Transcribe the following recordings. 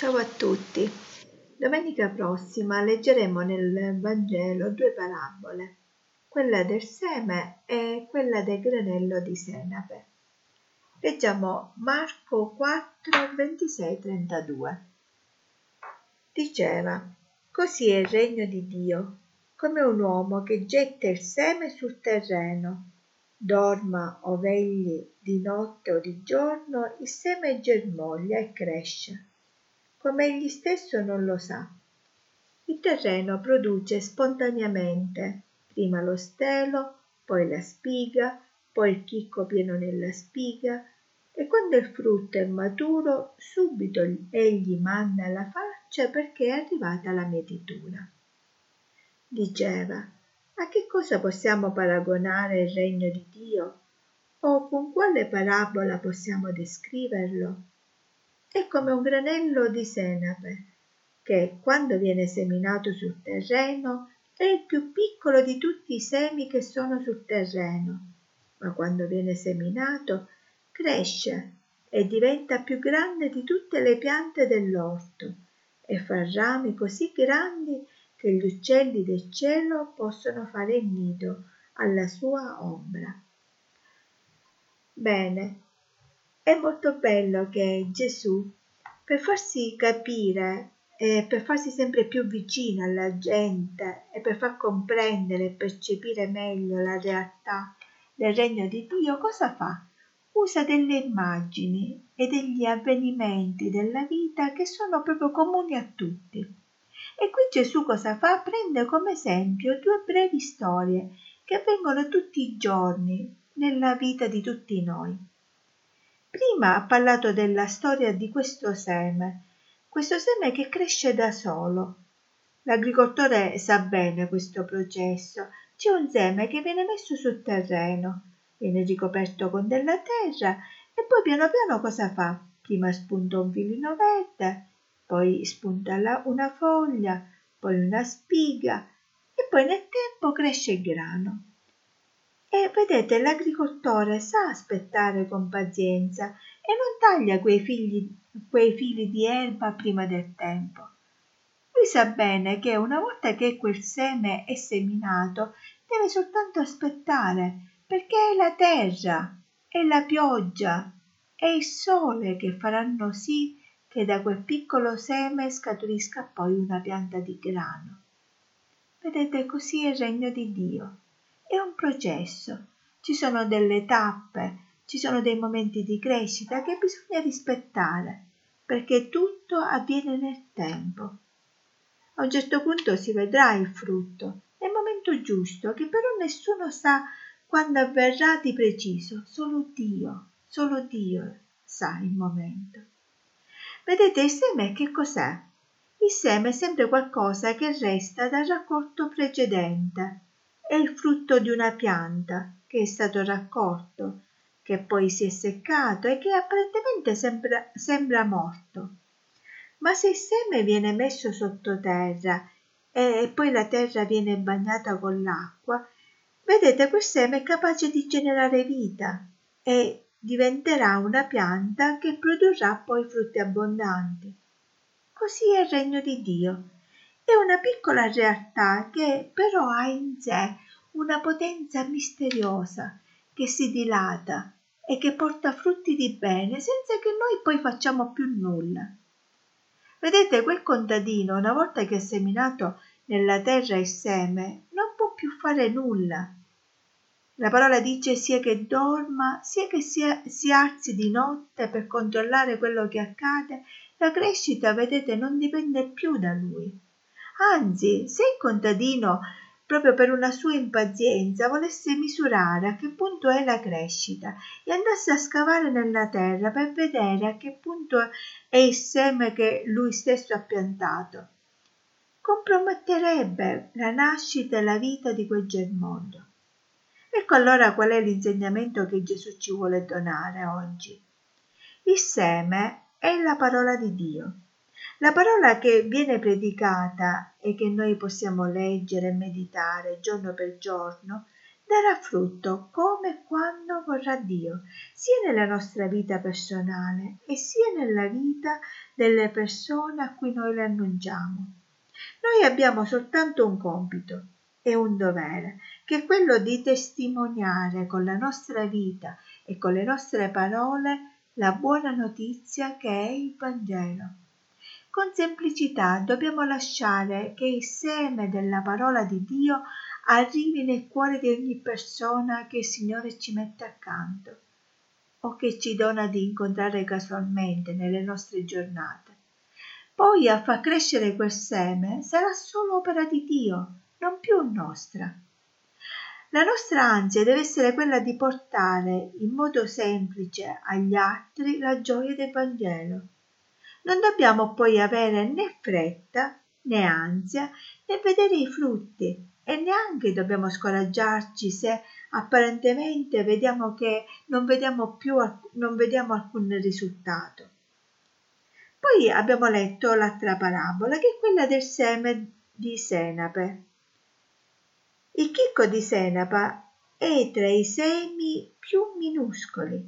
Ciao a tutti. Domenica prossima leggeremo nel Vangelo due parabole, quella del seme e quella del granello di senape. Leggiamo Marco 4, 26-32. Diceva: così è il regno di Dio, come un uomo che getta il seme sul terreno. Dorma o vegli di notte o di giorno, il seme germoglia e cresce, come egli stesso non lo sa. Il terreno produce spontaneamente prima lo stelo, poi la spiga, poi il chicco pieno nella spiga, e quando il frutto è maturo subito egli manna la faccia perché è arrivata la mietitura. Diceva: a che cosa possiamo paragonare il regno di Dio? O con quale parabola possiamo descriverlo? È come un granello di senape, che quando viene seminato sul terreno è il più piccolo di tutti i semi che sono sul terreno, ma quando viene seminato cresce e diventa più grande di tutte le piante dell'orto e fa rami così grandi che gli uccelli del cielo possono fare il nido alla sua ombra. Bene, è molto bello che Gesù, per farsi capire e per farsi sempre più vicino alla gente e per far comprendere e percepire meglio la realtà del regno di Dio, cosa fa? Usa delle immagini e degli avvenimenti della vita che sono proprio comuni a tutti. E qui Gesù cosa fa? Prende come esempio due brevi storie che avvengono tutti i giorni nella vita di tutti noi. Prima ha parlato della storia di questo seme che cresce da solo. L'agricoltore sa bene questo processo. C'è un seme che viene messo sul terreno, viene ricoperto con della terra e poi piano piano cosa fa? Prima spunta un filino verde, poi spunta una foglia, poi una spiga e poi nel tempo cresce il grano. E vedete, l'agricoltore sa aspettare con pazienza e non taglia quei fili di erba prima del tempo. Lui sa bene che una volta che quel seme è seminato, deve soltanto aspettare, perché è la terra, è la pioggia, è il sole che faranno sì che da quel piccolo seme scaturisca poi una pianta di grano. Vedete, così è il regno di Dio. È un processo, ci sono delle tappe, ci sono dei momenti di crescita che bisogna rispettare, perché tutto avviene nel tempo. A un certo punto si vedrà il frutto, nel momento giusto, che però nessuno sa quando avverrà di preciso, solo Dio sa il momento. Vedete, il seme che cos'è? Il seme è sempre qualcosa che resta dal raccolto precedente. È il frutto di una pianta che è stato raccolto, che poi si è seccato e che apparentemente sembra morto. Ma se il seme viene messo sottoterra e poi la terra viene bagnata con l'acqua, vedete, quel seme è capace di generare vita e diventerà una pianta che produrrà poi frutti abbondanti. Così è il regno di Dio. È una piccola realtà che però ha in sé una potenza misteriosa che si dilata e che porta frutti di bene senza che noi poi facciamo più nulla. Vedete, quel contadino, una volta che ha seminato nella terra il seme, non può più fare nulla. La parola dice sia che dorma, sia che si alzi di notte per controllare quello che accade, la crescita, vedete, non dipende più da lui. Anzi, se il contadino, proprio per una sua impazienza, volesse misurare a che punto è la crescita e andasse a scavare nella terra per vedere a che punto è il seme che lui stesso ha piantato, comprometterebbe la nascita e la vita di quel germoglio. Ecco allora qual è l'insegnamento che Gesù ci vuole donare oggi. Il seme è la parola di Dio, la parola che viene predicata e che noi possiamo leggere e meditare giorno per giorno, darà frutto come e quando vorrà Dio, sia nella nostra vita personale e sia nella vita delle persone a cui noi le annunciamo. Noi abbiamo soltanto un compito e un dovere, che è quello di testimoniare con la nostra vita e con le nostre parole la buona notizia che è il Vangelo. Con semplicità dobbiamo lasciare che il seme della parola di Dio arrivi nel cuore di ogni persona che il Signore ci mette accanto o che ci dona di incontrare casualmente nelle nostre giornate. Poi a far crescere quel seme sarà solo opera di Dio, non più nostra. La nostra ansia deve essere quella di portare in modo semplice agli altri la gioia del Vangelo. Non dobbiamo poi avere né fretta né ansia nel vedere i frutti e neanche dobbiamo scoraggiarci se apparentemente vediamo che non vediamo alcun risultato. Poi abbiamo letto l'altra parabola, che è quella del seme di senape. Il chicco di senape è tra i semi più minuscoli.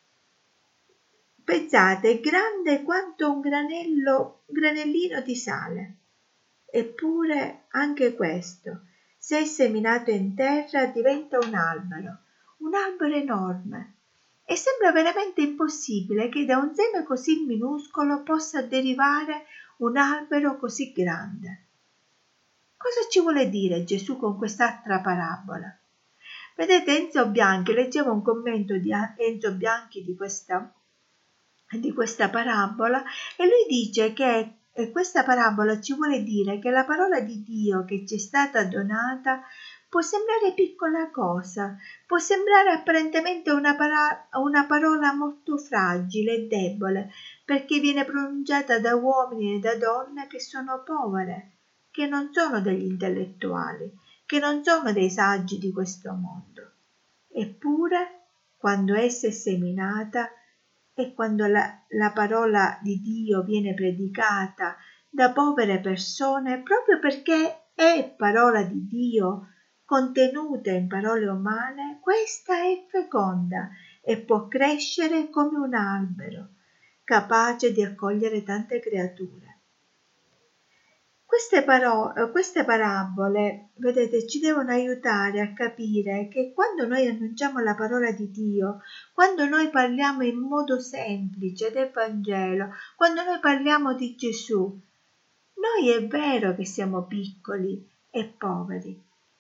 Pensate, è grande quanto un granellino di sale. Eppure anche questo, se è seminato in terra, diventa un albero enorme. E sembra veramente impossibile che da un seme così minuscolo possa derivare un albero così grande. Cosa ci vuole dire Gesù con quest'altra parabola? Vedete, Enzo Bianchi, leggevo un commento di Enzo Bianchi di questa parabola e lui dice che questa parabola ci vuole dire che la parola di Dio che ci è stata donata può sembrare piccola cosa, può sembrare apparentemente una parola molto fragile e debole, perché viene pronunciata da uomini e da donne che sono povere, che non sono degli intellettuali, che non sono dei saggi di questo mondo. Eppure, quando essa è seminata e quando la parola di Dio viene predicata da povere persone, proprio perché è parola di Dio, contenuta in parole umane, questa è feconda e può crescere come un albero, capace di accogliere tante creature. Queste parabole, vedete, ci devono aiutare a capire che quando noi annunciamo la parola di Dio, quando noi parliamo in modo semplice del Vangelo, quando noi parliamo di Gesù, noi è vero che siamo piccoli e poveri,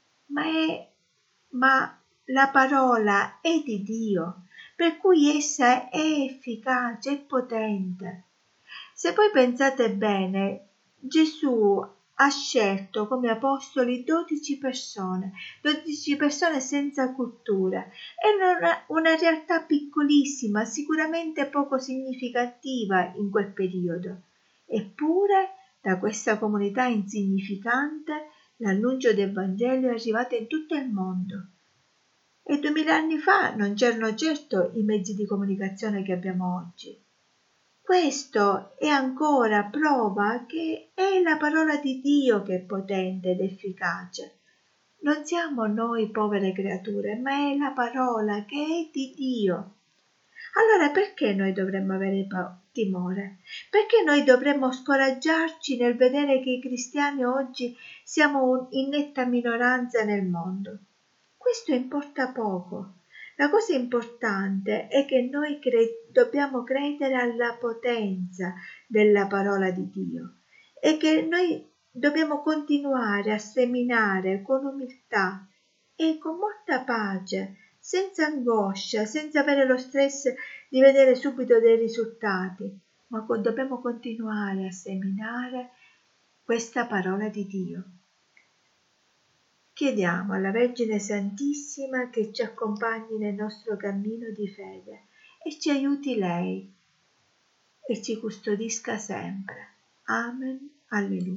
ma la parola è di Dio, per cui essa è efficace e potente. Se poi pensate bene, Gesù ha scelto come apostoli 12 persone senza cultura. Era una realtà piccolissima, sicuramente poco significativa in quel periodo. Eppure, da questa comunità insignificante, l'annuncio del Vangelo è arrivato in tutto il mondo. E 2000 anni fa non c'erano certo i mezzi di comunicazione che abbiamo oggi. Questo è ancora prova che è la parola di Dio che è potente ed efficace. Non siamo noi povere creature, ma è la parola che è di Dio. Allora perché noi dovremmo avere timore? Perché noi dovremmo scoraggiarci nel vedere che i cristiani oggi siamo in netta minoranza nel mondo? Questo importa poco. La cosa importante è che noi dobbiamo credere alla potenza della parola di Dio e che noi dobbiamo continuare a seminare con umiltà e con molta pace, senza angoscia, senza avere lo stress di vedere subito dei risultati, ma dobbiamo continuare a seminare questa parola di Dio. Chiediamo alla Vergine Santissima che ci accompagni nel nostro cammino di fede e ci aiuti lei e ci custodisca sempre. Amen. Alleluia.